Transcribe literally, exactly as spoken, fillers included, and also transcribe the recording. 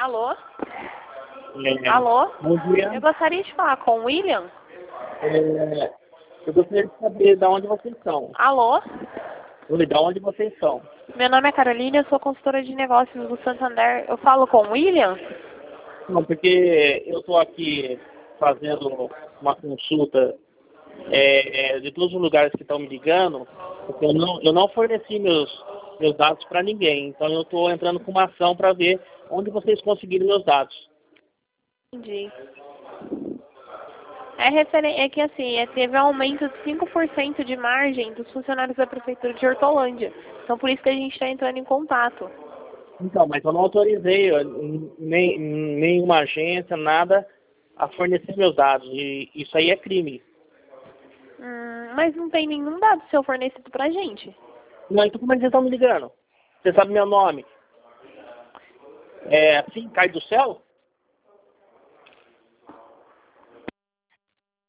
Alô? É, Alô? bom dia. Eu gostaria de falar com o William. É, eu gostaria de saber de onde vocês são. Alô? Oi, de onde vocês são. Meu nome é Carolina, eu sou consultora de negócios do Santander. Eu falo com o William? Não, porque eu estou aqui fazendo uma consulta é, é, de todos os lugares que estão me ligando, porque eu não, eu não forneci meus, meus dados para ninguém. Então eu estou entrando com uma ação para ver onde vocês conseguiram meus dados. Entendi. É, referen é que assim, é, teve um aumento de cinco por cento de margem dos funcionários da Prefeitura de Hortolândia. Então por isso que a gente está entrando em contato. Então, mas eu não autorizei eu, nem, nenhuma agência, nada, a fornecer meus dados. E isso aí é crime. Hum, mas não tem nenhum dado seu fornecido pra gente. Não, então como é que vocês estão me ligando? Você sabe meu nome? É assim, cai do céu?